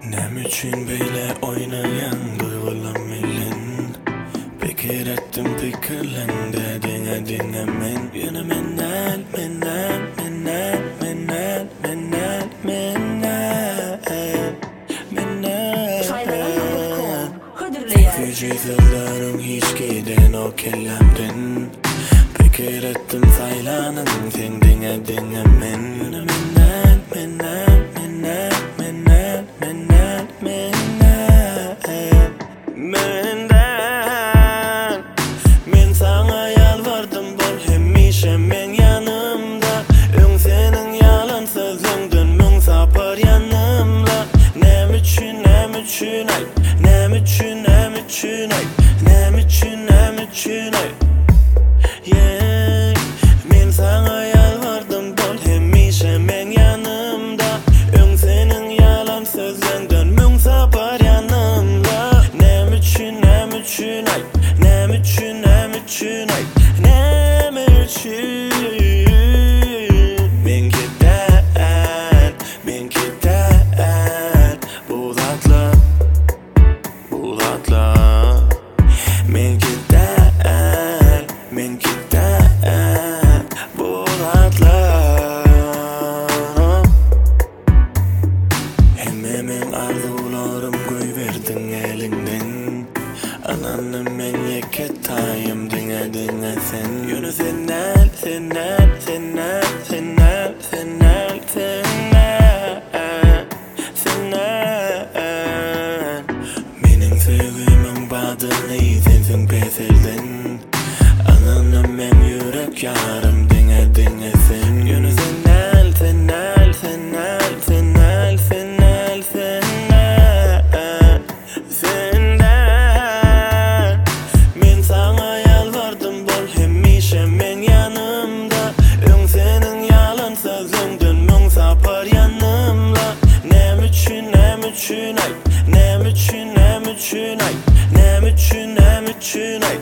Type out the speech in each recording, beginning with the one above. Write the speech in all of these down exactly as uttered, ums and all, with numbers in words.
Nem üçün böyle oynayan duygulam ilin Bekir ettim fikirlen dediğine dinlemen Yine menel menel menel menel menel menel menel Gücü yıllarım hiç giden o kellemden Bekir ettim saylanın sen dine dinlemen Yine menel menel menel menel menel menel menel Men sana yalvardım bol hemişe men yanımda Ön senin yalan sözündün mün sapar yanımla Nem üçün nem üçün ay Nem üçün nem üçün ay Nem üçün nem üçün ay Yeah Men sana yalvardım bol hemişe men yanımda Ön senin yalan sözündün mün sapar yanımla Nem üçün nem üçün ay Nem üçün nem üçün ay Nem üçün Men gider Men gider Bulatla Bulatla Men gider Men gider Bulatla Hem hemen arzularım koyverdin elinden Ananım men yeketayım dine dine sen Yönü senel senel senel senel senel senel senel Menin sevgimin badını sensin peselden Ananım men yürek yarım dine dine sen Yönü senel senel senel senel senel senel senel Men sana yalvardım bol hemişe men yanımda Ön senin yalan sözündün mün sapar yanımla Nem üçün nem üçün ay Nem üçün nem üçün ay Nem üçün nem üçün ay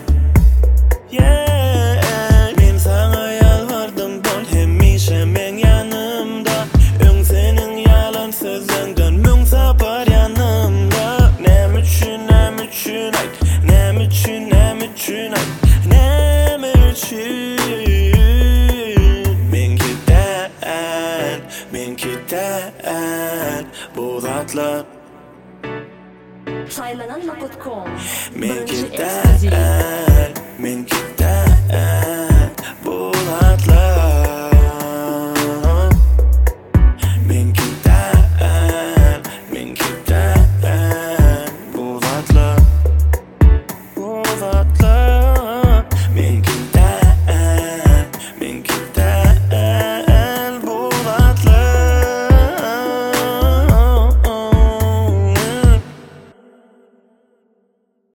Yeah Men sana yalvardım bol hemişe men yanımda Ön senin yalan sözündün mün sapar yanımda Nem üçün nem üçün ay Nem üçün nem üçün ay Nem üçün Men gider Men gider Bulatla Saylanan nokta com Men gider